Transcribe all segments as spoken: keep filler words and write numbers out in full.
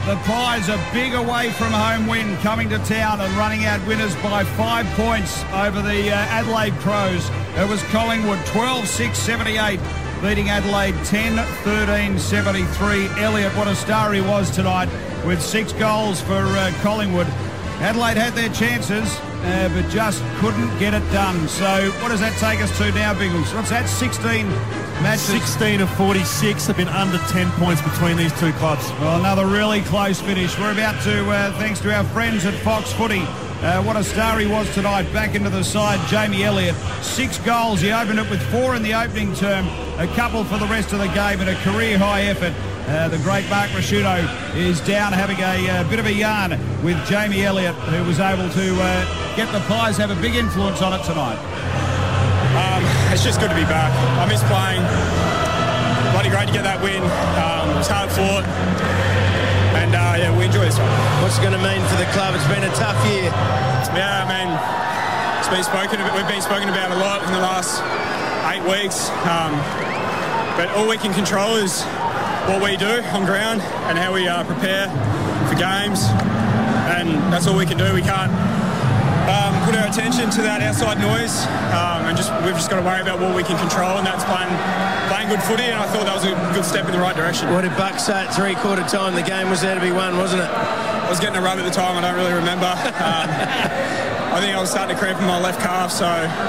The Pies a big away from home win coming to town and running out winners by five points over the uh, Adelaide Crows. It was Collingwood twelve six seventy-eight beating Adelaide ten thirteen seventy-three. Elliott, what a star he was tonight with six goals for uh, Collingwood. Adelaide had their chances uh, but just couldn't get it done. So what does that take us to now, Biggles? What's that, sixteen matches? sixteen of forty-six have been under ten points between these two clubs. Well, another really close finish. We're about to, uh, thanks to our friends at Fox Footy, uh, what a star he was tonight, back into the side, Jamie Elliott. Six goals. He opened it with four in the opening term, a couple for the rest of the game, and a career-high effort. Uh, the great Mark Rasciuto is down having a uh, bit of a yarn with Jamie Elliott, who was able to uh, get the Pies have a big influence on it tonight. Um, it's just good to be back. I miss playing. Bloody great to get that win. Um, it was hard fought. And, uh, yeah, we enjoy this one. What's it going to mean for the club? It's been a tough year. Yeah, I mean, it's been spoken about, we've been spoken about a lot in the last eight weeks. Um, but all we can control is what we do on ground and how we uh, prepare for games, and that's all we can do. We can't um, put our attention to that outside noise, um, and just we've just got to worry about what we can control, and that's playing playing good footy. And I thought that was a good step in the right direction. What did Buck say at three-quarter time? The game was there to be won, wasn't it? I was getting a rub at the time. I don't really remember. um, I think I was starting to cramp in my left calf, so.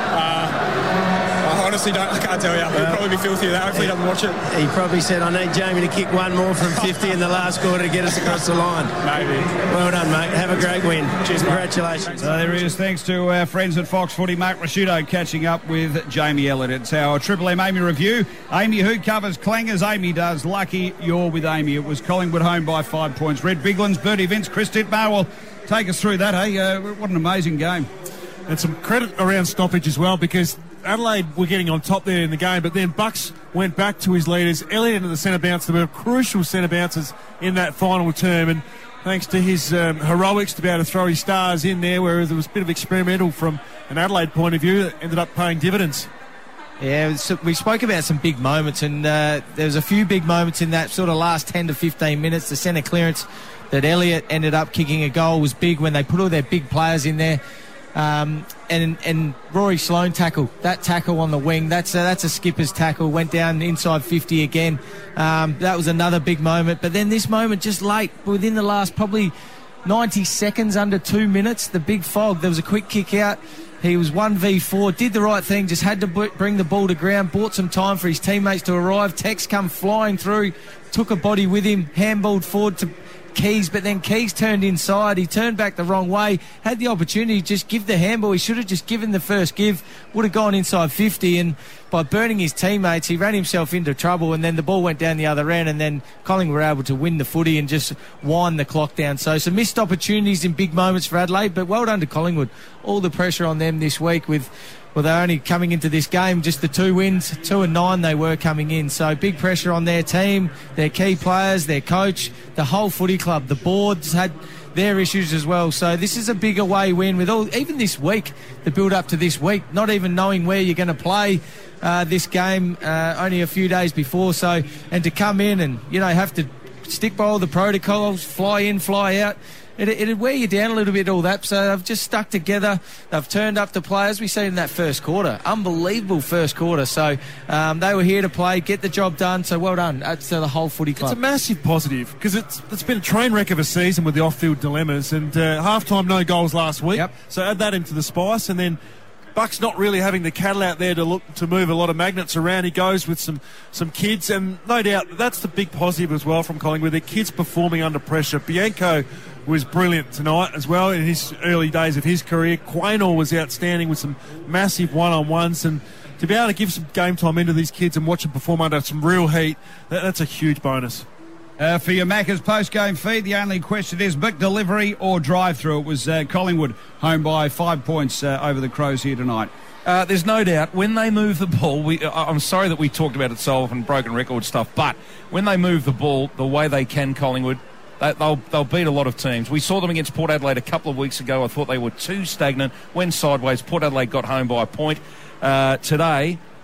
Uh, I honestly don't, I can't tell you. He'll probably be filthy with that. Hopefully he doesn't watch it. He probably said, I need Jamie to kick one more from fifty in the last quarter to get us across the line. Maybe. Well done, mate. Have a great win. Cheers, congratulations. So there he is. Thanks to our friends at Fox Footy. Mark Rasciuto catching up with Jamie Elliott. It's our Triple M Amy review. Amy, who covers clangers? Amy does. Lucky you're with Amy. It was Collingwood home by five points. Red Biglands, Bertie Vince, Chris Titmar will take us through that, hey? Uh, what an amazing game. And some credit around stoppage as well, because Adelaide were getting on top there in the game, but then Bucks went back to his leaders. Elliott into the centre bounce. There were crucial centre bounces in that final term, and thanks to his um, heroics to be able to throw his stars in there, whereas there was a bit of experimental from an Adelaide point of view, that ended up paying dividends. Yeah, so we spoke about some big moments, and uh, there was a few big moments in that sort of last ten to fifteen minutes. The centre clearance that Elliott ended up kicking a goal was big when they put all their big players in there. Um, and and Rory Sloane tackle, that tackle on the wing, that's a, that's a skipper's tackle, went down inside fifty again. Um, that was another big moment. But then this moment just late, within the last probably ninety seconds, under two minutes, the big fog, there was a quick kick out. He was one v four, did the right thing, just had to b- bring the ball to ground, bought some time for his teammates to arrive. Tex come flying through, took a body with him, handballed forward to Keys, but then Keys turned inside. He turned back the wrong way, had the opportunity to just give the handball. He should have just given the first give, would have gone inside fifty, and by burning his teammates, he ran himself into trouble, and then the ball went down the other end, and then Collingwood were able to win the footy and just wind the clock down. So some missed opportunities in big moments for Adelaide, but well done to Collingwood. All the pressure on them this week with Well, they're only coming into this game, just the two wins, two and nine they were coming in. So big pressure on their team, their key players, their coach, the whole footy club. The boards had their issues as well. So this is a big away win with all, even this week, the build up to this week, not even knowing where you're going to play uh, this game uh, only a few days before. So, and to come in and, you know, have to stick by all the protocols, fly in, fly out. It, it'd wear you down a little bit, all that. So they've just stuck together. They've turned up the players. We see in that first quarter. Unbelievable first quarter. So um, they were here to play, get the job done. So well done uh, to the whole footy club. It's a massive positive because it's it's been a train wreck of a season with the off-field dilemmas. And uh, half-time, no goals last week. Yep. So add that into the spice. And then Buck's not really having the cattle out there to look to move a lot of magnets around. He goes with some, some kids, and no doubt that's the big positive as well from Collingwood. The kids performing under pressure. Bianco was brilliant tonight as well in his early days of his career. Quaynor was outstanding with some massive one-on-ones, and to be able to give some game time into these kids and watch them perform under some real heat, that, that's a huge bonus. Uh, for your Macca's post-game feed, the only question is Mick delivery or drive-through. It was uh, Collingwood home by five points uh, over the Crows here tonight. Uh, there's no doubt when they move the ball, we, uh, I'm sorry that we talked about it so often, broken record stuff, but when they move the ball the way they can, Collingwood, they, they'll, they'll beat a lot of teams. We saw them against Port Adelaide a couple of weeks ago. I thought they were too stagnant, went sideways. Port Adelaide got home by a point. Uh, today,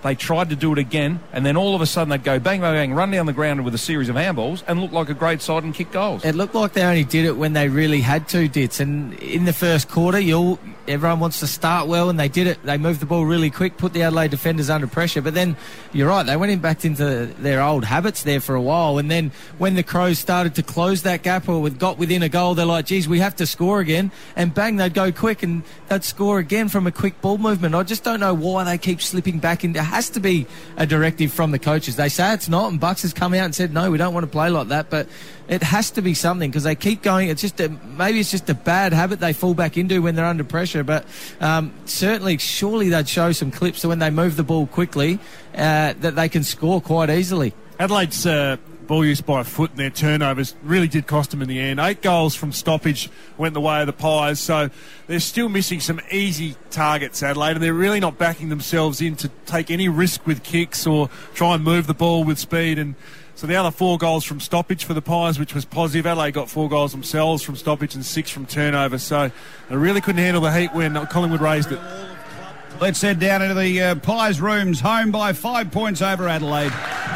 they tried to do it again, and then all of a sudden they'd go bang, bang, bang, run down the ground with a series of handballs and look like a great side and kick goals. It looked like they only did it when they really had to, Dits. And in the first quarter, you'll, everyone wants to start well, and they did it. They moved the ball really quick, put the Adelaide defenders under pressure. But then, you're right, they went in back into their old habits there for a while. And then when the Crows started to close that gap or got within a goal, they're like, geez, we have to score again. And bang, they'd go quick and they'd score again from a quick ball movement. I just don't know why they keep slipping back into. It has to be a directive from the coaches. They say it's not, and Bucks has come out and said, no, we don't want to play like that. But it has to be something, because they keep going. It's just a, maybe it's just a bad habit they fall back into when they're under pressure. But um, certainly, surely they'd show some clips so when they move the ball quickly uh, that they can score quite easily. Adelaide's uh, ball use by a foot and their turnovers really did cost them in the end. Eight goals from stoppage went the way of the Pies, so they're still missing some easy targets, Adelaide, and they're really not backing themselves in to take any risk with kicks or try and move the ball with speed. And so the other four goals from stoppage for the Pies, which was positive. Adelaide got four goals themselves from stoppage and six from turnover, so they really couldn't handle the heat when Collingwood raised it. Let's head down into the uh, Pies rooms, home by five points over Adelaide.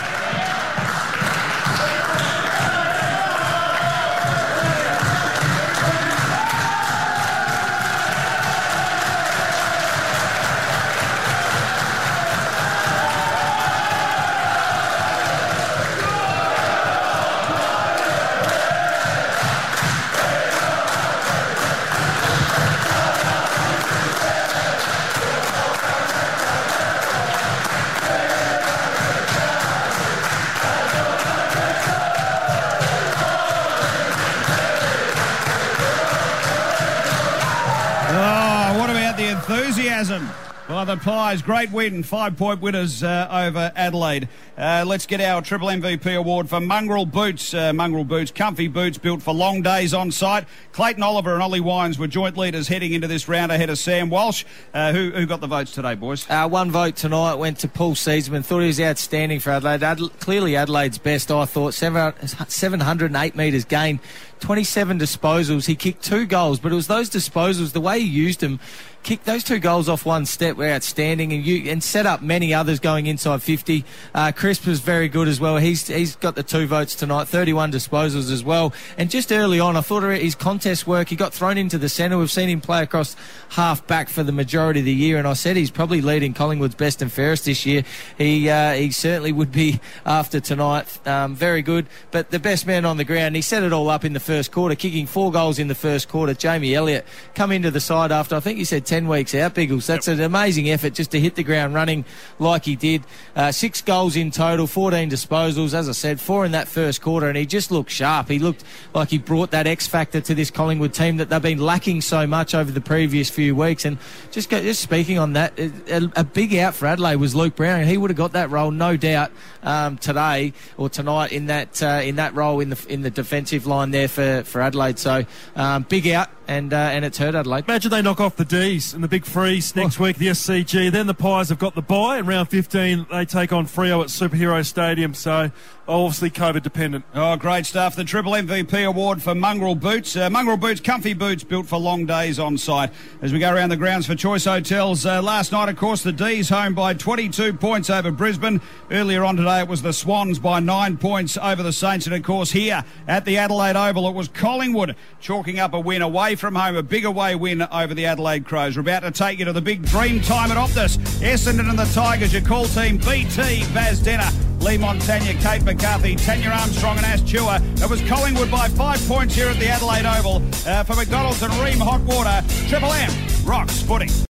Enthusiasm by the Pies. Great win, five-point winners uh, over Adelaide. Uh, let's get our Triple M V P award for Mongrel Boots. Uh, Mongrel Boots, comfy boots built for long days on site. Clayton Oliver and Ollie Wines were joint leaders heading into this round ahead of Sam Walsh. Uh, who, who got the votes today, boys? Uh, one vote tonight went to Paul Searsman. Thought he was outstanding for Adelaide. Adela- clearly Adelaide's best, I thought. seven hundred eight metres gained, twenty-seven disposals. He kicked two goals, but it was those disposals, the way he used them, kicked those two goals off one step were outstanding, and you and set up many others going inside fifty. Uh, Crisp was very good as well. He's he's got the two votes tonight, thirty-one disposals as well. And just early on, I thought his contest work, he got thrown into the centre. We've seen him play across half back for the majority of the year, and I said he's probably leading Collingwood's best and fairest this year. He uh, he certainly would be after tonight. Um, very good, but the best man on the ground. He set it all up in the first quarter, kicking four goals in the first quarter. Jamie Elliott come into the side after, I think he said ten weeks out, Biggles. That's yep. an amazing effort just to hit the ground running like he did. Uh, six goals in total, fourteen disposals, as I said, four in that first quarter, and he just looked sharp. He looked like he brought that X factor to this Collingwood team that they've been lacking so much over the previous few weeks. And just go, just speaking on that, a, a big out for Adelaide was Luke Brown, and he would have got that role, no doubt, um, today or tonight in that uh, in that role in the in the defensive line there for, for Adelaide. So um, big out. And uh, and it's hurt Adelaide. Imagine they knock off the D's and the big freeze next oh. week, the S C G. Then the Pies have got the bye. In round fifteen, they take on Freo at Superhero Stadium. So, obviously, COVID dependent. Oh, great stuff. The Triple M V P award for Mongrel Boots. Uh, Mongrel Boots, comfy boots built for long days on site. As we go around the grounds for Choice Hotels, uh, last night, of course, the D's home by twenty-two points over Brisbane. Earlier on today, it was the Swans by nine points over the Saints. And, of course, here at the Adelaide Oval, it was Collingwood chalking up a win away from home, a big away win over the Adelaide Crows. We're about to take you to the big dream time at Optus. Essendon and the Tigers, your call team, B T, Baz Denner, Lee Montagna, Kate McCarthy, Tanya Armstrong and Ash Chua. It was Collingwood by five points here at the Adelaide Oval. Uh, for McDonald's and Ream Hot Water, Triple M rocks footy.